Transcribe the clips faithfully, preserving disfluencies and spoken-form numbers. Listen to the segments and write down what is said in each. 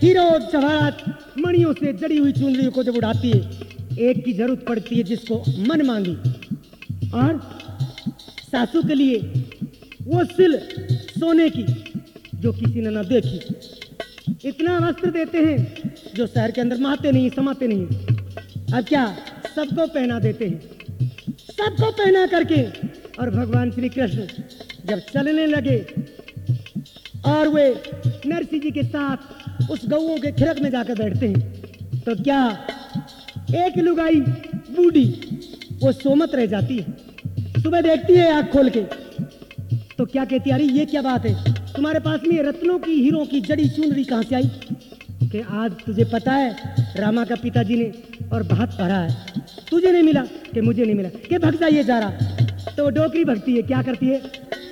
Hero जवाहरात मणियों से जड़ी हुई चुनरी को जब उड़ाती है, एक की जरूरत पड़ती है जिसको मन मांगी, और सासू के लिए वो सिल सोने की जो किसी ने न देखी। इतना वस्त्र देते हैं जो शहर के अंदर महते नहीं, समाते नहीं। अब क्या, सबको पहना देते हैं, सबको पहना करके। और भगवान श्री कृष्ण जब चलने लगे और वे नरसिंह जी के साथ उस गऊओं के खिरक में जाकर बैठते हैं, तो क्या एक लुगाई बूढ़ी वो सोमत रह जाती है। सुबह देखती है आंख खोल के, तो क्या कहती है, अरे ये क्या बात है, तुम्हारे पास में रत्नों की हीरों की जड़ी चुनरी कहां से आई? कि आज तुझे पता है रामा का पिताजी ने और बहुत पढ़ा है, तुझे नहीं मिला? कि मुझे नहीं मिला। कि भग जाइए जा रहा। तो डोकरी भगती है, क्या करती है,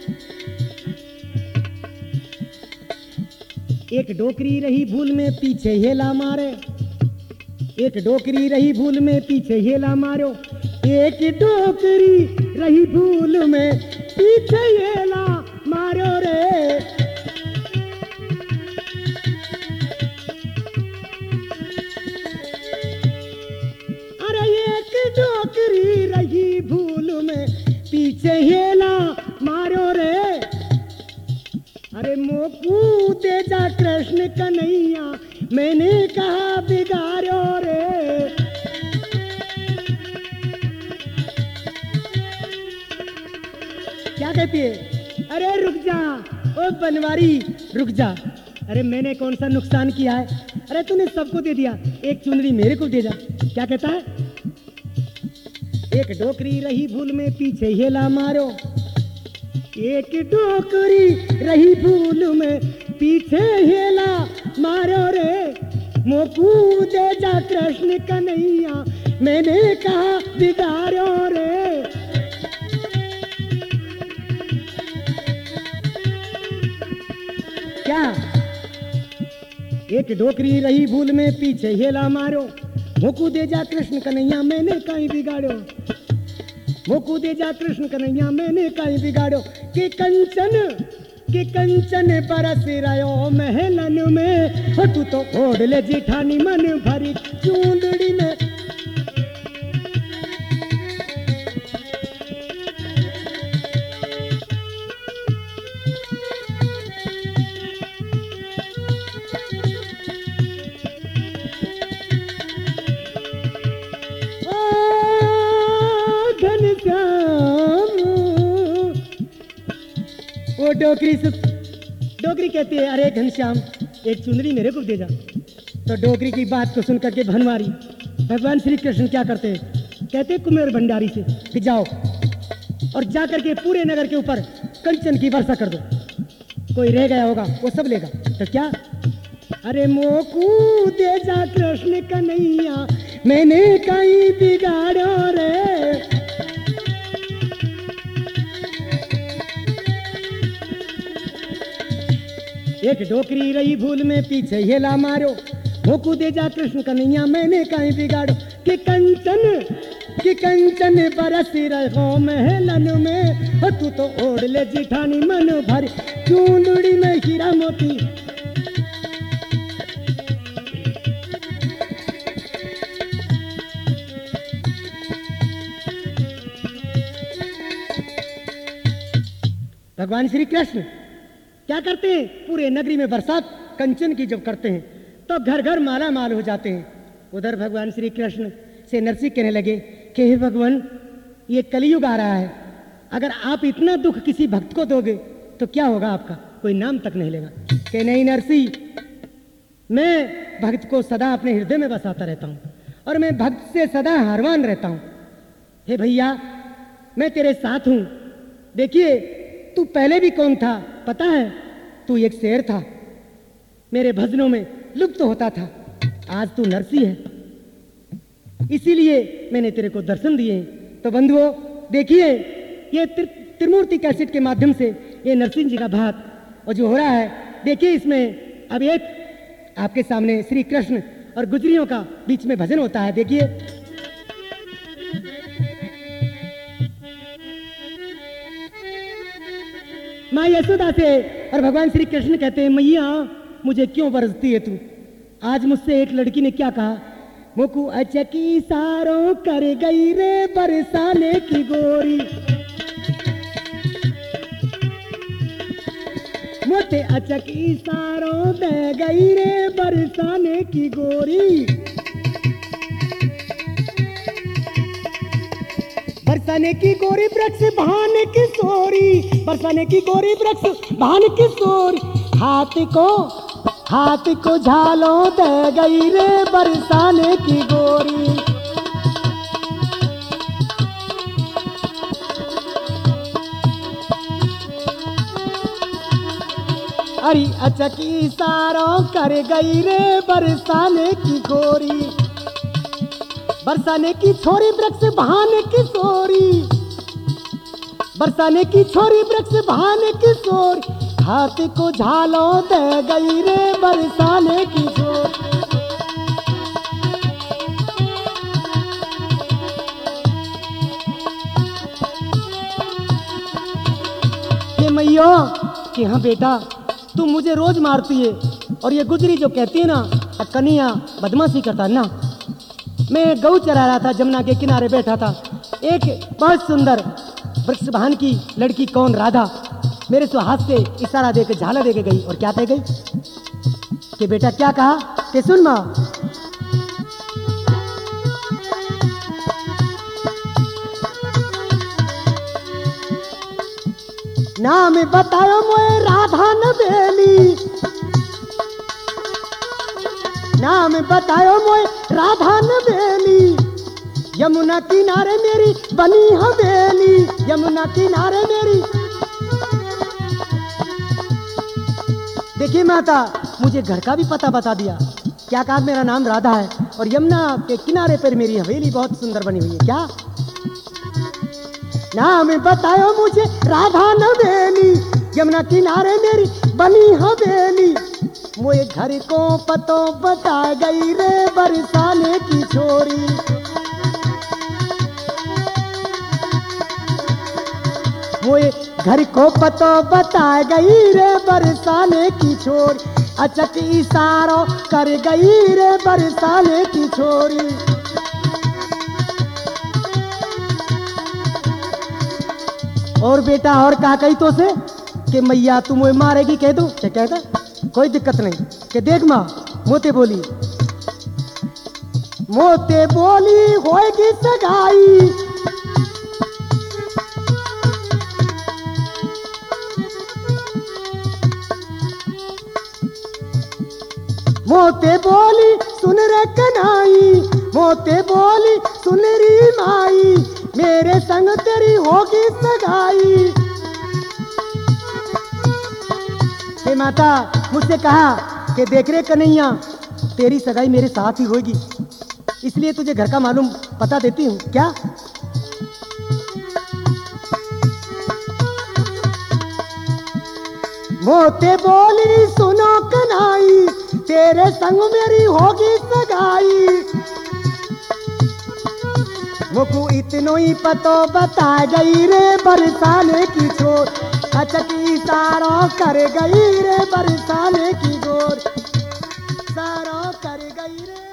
एक डोकरी रही भूल में पीछे हेला मारे, एक डोकरी रही भूल में पीछे हेला मारो, एक डोकरी रही भूल में पीछे हेला मारो रे। अरे एक डोकरी रही भूल में पीछे हेला मारो रे। अरे मोकू दे जा कृष्ण कन्हैया, मैंने कहा बिगाड़ो रे। क्या कहती है, अरे रुक जा ओ बनवारी रुक जा। अरे मैंने कौन सा नुकसान किया है, अरे तूने सबको दे दिया, एक चुनरी मेरे को दे जा। क्या कहता है, एक डोकरी रही भूल में पीछे हेला मारो, एक डोकरी रही भूल में पीछे हेला मारो रे। मोकू दे जा कृष्ण कन्हैया, मैंने कहा बिगाड़ो रे। क्या, एक डोकरी रही भूल में पीछे हेला मारो, मोकू दे जा कृष्ण कन्हैया, मैंने कहीं बिगाड़ो, मोकू दे जा कृष्ण कन्हैया, मैंने कहीं बिगाड़ो। कि कंचन कि कंचन बरस रहो महलन में, हो तू तो ओढ़ ले जिठानी मन भरी चूंदड़ी में। वो डोकरी से डोकरी कहती है, अरे घनश्याम एक चुनरी मेरे को दे जा। तो डोकरी की बात को सुनकर के भनवारी भगवान श्री कृष्ण क्या करते हैं, कहते कुमेर भंडारी से कि जाओ और जाकर के पूरे नगर के ऊपर कंचन की वर्षा कर दो, कोई रह गया होगा वो सब लेगा। तो क्या, अरे मोकू दे जा कृष्ण कन्हैया, मैंने कहीं बिगाड़ो रे। एक डोकरी रही भूल में पीछे हेला मारो, मोकू दे जा कृष्ण कन्हैया, मैंने कहीं बिगाड़ो। कि कंचन कि कंचन बरस रहो महलन में, हो तू तो ओढ़ ले जिठानी मन भरी चूंदड़ी में हीरा मोती। भगवान श्री कृष्ण क्या करते हैं, पूरे नगरी में बरसात कंचन की जब करते हैं तो घर घर माला माल हो जाते हैं। उधर भगवान श्री कृष्ण से नरसिंह कहने लगे कि हे भगवान, ये कलयुग आ रहा है, अगर आप इतना दुख किसी भक्त को दोगे तो क्या होगा आपका, कोई नाम तक नहीं लेगा। कि नहीं नरसिंह, मैं भक्त को सदा अपने हृदय में बसाता रहता हूँ और मैं भक्त से सदा हारवान रहता हूँ। हे भैया, मैं तेरे साथ हूँ। देखिए, तू पहले भी कौन था पता है, तू एक शेर था, मेरे भजनों में लुप्त तो होता था, आज तू नरसिंह है, इसीलिए मैंने तेरे को दर्शन दिए। तो बंधुओं देखिए, ये तिर, त्रिमूर्ति कैसेट के माध्यम से ये नरसिंह जी का भात और जो हो रहा है, देखिए इसमें अब एक आपके सामने श्री कृष्ण और गुजरियों का बीच में भजन होता है। देखिए, माँ यशोदा से और भगवान श्री कृष्ण कहते हैं, मैया मुझे क्यों बरसती है तू, आज मुझसे एक लड़की ने क्या कहा, मोकू अचकी सारों कर गई रे बरसाने की गोरी, मोते अचकी सारों दे गई रे बरसाने की गोरी। बरसाने की गोरी वृक्ष भान की सोरी, बरसाने की गोरी वृक्ष भान की सोरी, हाथ को हाथ को झालों दे गई रे बरसाने की गोरी। अरे अचकी सारों कर गई रे बरसाने की गोरी, बरसाने की छोरी वृक्ष भान की सोरी, बरसाने की छोरी वृक्ष भान की सोरी, हाथ को झालों दे गई रे बरसाने की छोरी। हे मैया कि हाँ बेटा तू मुझे रोज मारती है, और ये गुजरी जो कहती है ना कन्हैया बदमाशी करता ना। मैं गऊ चरा रहा था, जमुना के किनारे बैठा था, एक बहुत सुंदर वृक्ष भान की लड़की कौन राधा मेरे से हाथ से इशारा देकर झाला देके गई, और क्या कह गई कि बेटा क्या कहा कि सुन माँ, नाम बतायो मोए राधा नवेली, नाम बतायो मोए राधा नवेली, यमुना किनारे मेरी बनी हवेली, यमुना किनारे मेरी। देखिए माता मुझे घर का भी पता बता दिया, क्या कहा मेरा नाम राधा है और यमुना के किनारे पर मेरी हवेली बहुत सुंदर बनी हुई है। क्या नाम बतायो मुझे राधा नवेली, यमुना किनारे मेरी बनी हवेली, मोए घर को पतो बता गई रे बरसाने की छोरी। मोए घर को पतो बता गई रे बरसाने की छोरी, अचक इशारों कर गई रे बरसाने की छोरी। और बेटा और कहा कही तो से कि मैया तू मुझे मारेगी, कह दो क्या कहता, कोई दिक्कत नहीं कि देख माँ मोते बोली, मोते बोली होएगी सगाई, मोते बोली सुन रे कन्हाई, मोते बोली सुन री माई, मेरे संग तेरी होगी सगाई। हे माता मुझसे कहा कि देख रे कन्हैया तेरी सगाई मेरे साथ ही होगी, इसलिए तुझे घर का मालूम पता देती हूँ। क्या मोते बोली सुनो कन्हाई, तेरे संग मेरी होगी सगाई, मुकु इतनो ही पतो बता गई रे बरसाने की छोर, अचक इशारों कर गई रे बरसाने की गोर, इशारों कर गई रे।